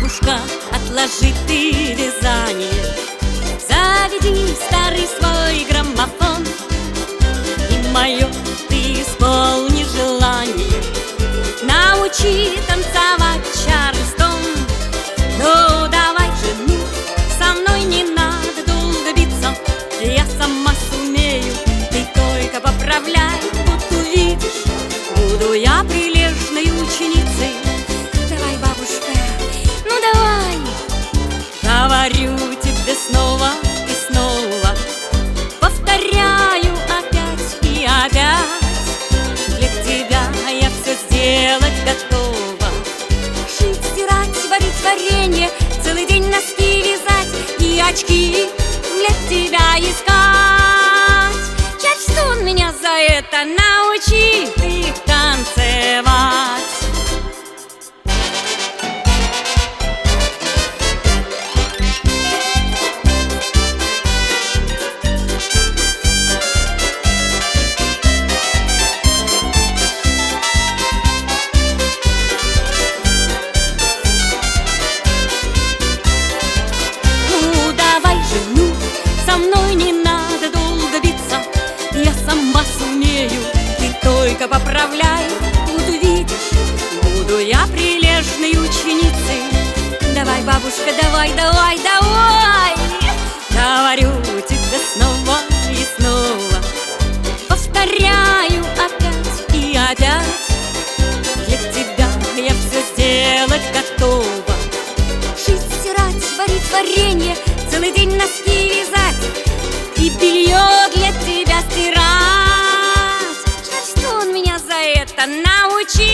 бабушка, отложи ты вязание, заведи старый свой граммофон, и мое ты исполни желание, научи танцевать Чарльстон. Ну давай же, ну, со мной не надо долго биться, я сама сумею, ты только поправляй, вот увидишь, буду я прилежной ученицей. Давай, бабушка, ну давай. Говорю тебе снова и снова, повторяю опять и опять, для тебя я все сделать готова. Шить, стирать, варить варенье, целый день носки вязать и очки для тебя искать. Чарльстон, меня за это научи ты танцевать. Со мной не надо долго биться, я сама сумею, ты только поправляй, вот увидишь, буду я прилежной ученицей. Давай, бабушка, давай, давай, давай. Говорю тебе снова и снова, повторяю опять и опять, для тебя я все сделать готова. Шить, стирать, варить варенье, целый день носки вязать и белье для тебя стирать. Чарльстон, меня за это научи